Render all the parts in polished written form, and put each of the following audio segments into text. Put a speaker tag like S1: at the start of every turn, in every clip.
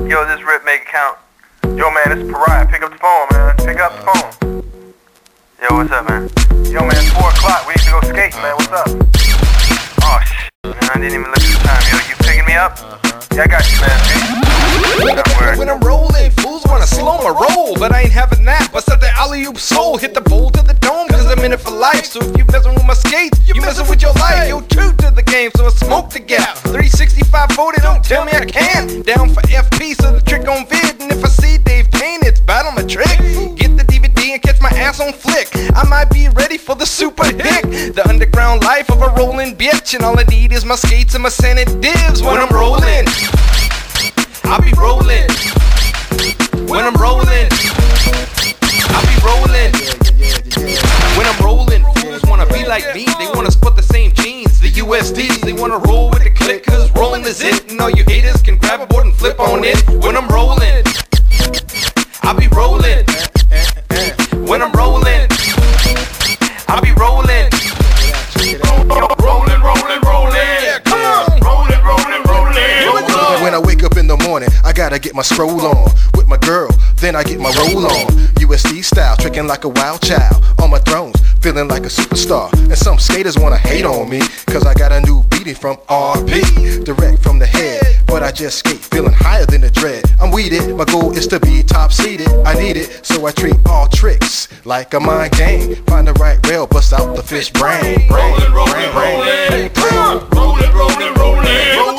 S1: Yo, this rip make it count. Yo, man, this is Pariah. Pick up the phone, man. Pick up the phone. Yo, what's up, man? Yo, man, it's 4 o'clock. We need to go skating, man. What's up? Oh, shit. Man, I didn't even look at the time. Yo, you picking me up? Yeah, I got you, man.
S2: When I'm rolling, fools wanna slow my roll, but I ain't having that. Bust out the alley-oop soul, hit the bowl to the dome, cause I'm in it for life. So if you messing with my skates, you messing with your life. Yo, true to the game, so I smoke the gap. 365 voted, don't tell me I can. Down for FP, so the trick on vid. And if I see Dave Payne, it's battle my trick. Get the DVD and catch my ass on flick. I might be ready for the super hit. The underground life of a rolling bitch, and all I need is my skates and my Senate divs. When I'm rolling, I'll be rolling. When I'm rolling, I'll be rolling. When I'm rolling, fools wanna be like me. They wanna split the same jeans, the USDs. They wanna roll with the click, cause rolling is it. And all you haters can grab a board and flip on it. When I'm rolling, I'll be rolling. When I'm rolling, I'll be rolling.
S1: Rolling, rolling, rolling.
S2: Yeah, come on.
S1: Rolling, rolling, rolling.
S3: When I wake up in the morning, I gotta get my scroll on with my girl, then I get my roll on. USD style, tricking like a wild child on my thrones, feeling like a superstar. And some skaters wanna hate on me, cause I got a new beating from RP, direct from the head. But I just skate, feeling higher than the dread. I'm weeded, my goal is to be top seeded. I need it, so I treat all tricks like a mind game. Find the right rail, bust out the fish brain.
S1: Rolling, rolling, rolling. Rolling, rolling, rolling.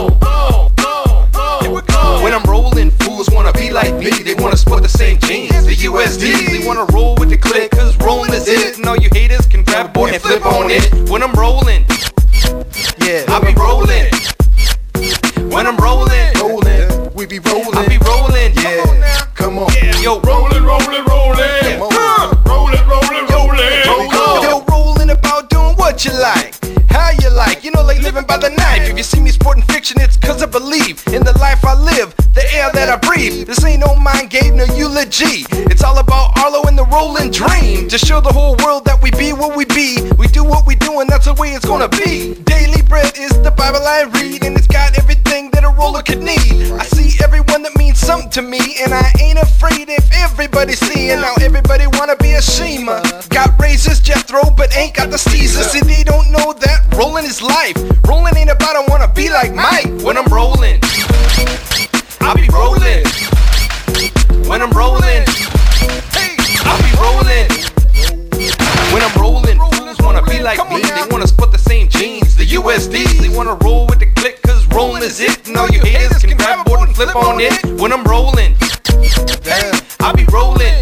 S2: When I'm rolling, fools wanna be like me. They wanna sport the same jeans, the USDs. They wanna roll with the click, cause rolling is it. And all you haters can grab a board and flip on it. When I'm rolling,
S3: Yeah,
S2: I'll be rolling. When I'm rolling,
S3: we be rolling.
S2: I'll be rolling.
S3: Yeah, come on.
S2: Yo,
S1: Rolling, rolling, rolling. Rolling, rolling, rolling.
S2: Yo, rolling about doing what you like, how you like, you know, like living by the knife. If you see me sporting fiction, it's cause I believe in the life I live, the air that I breathe. This ain't no mind game, no eulogy. It's all about Arlo and the rolling dream, to show the whole world that we be what we be. We do what we do and that's the way it's gonna be. Daily bread is the Bible I read, and it's got everything that a roller could need. I see everyone that means something to me, and I ain't afraid if everybody see. And now everybody wanna be a Shima. Got razors, Jethro, but ain't got the Caesar. See, they don't know that rolling is life. Rolling ain't about I wanna be like Mike. When I'm rolling, I'll be rolling. When I'm rolling, I'll be rolling. When I'm rolling, fools wanna be like me. They wanna split the same jeans, the USDs. They wanna roll with the click, cause rolling is it. And all you haters can grab a board and flip on it. When I'm rolling, I'll be rolling.